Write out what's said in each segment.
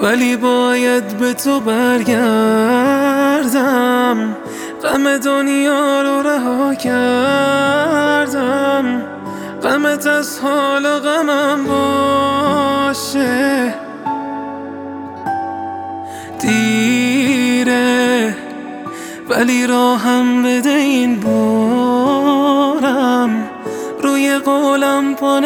ولی باید به تو برگردم. غم دنیا رو رها کردم، غمت از حال غمم باشه. دیره ولی راهم بده این بارم، روی قولم پا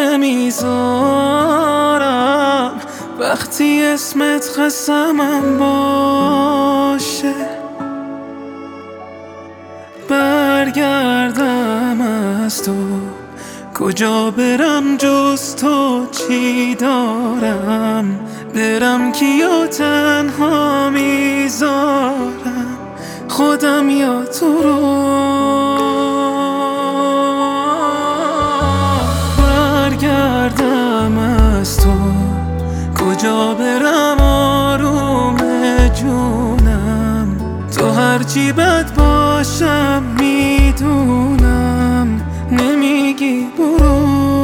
نمیذارم وقتی اسمت قسمم باشه. برگردم از تو کجا برم جز تو، چی دارم برم کیو تنها میذارم، خودم یا تو رو. برگردم از تو کجا برم آروم جونم، تو هرچی بد باشم میدونم نمیگی برو.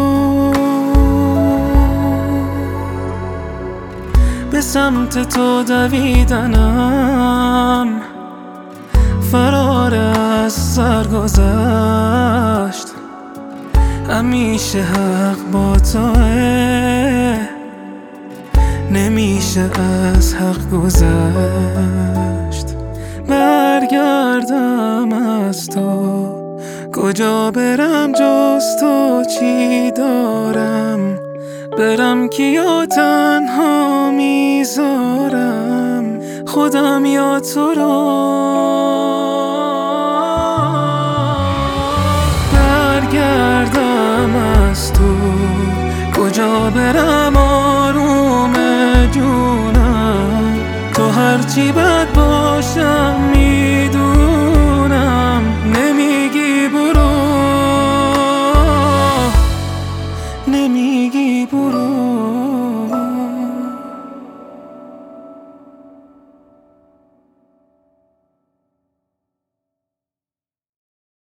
به سمت تو دویدنم فرار از سرگذشت، همیشه حق با توه، نمیشه از حق گذشت. برگردم از تو کجا برم جز تو، چی دارم برم کیا تنها میذارم، خودم یا تو رو. برگردم از تو کجا برم آروم جونم، تو هرچی بد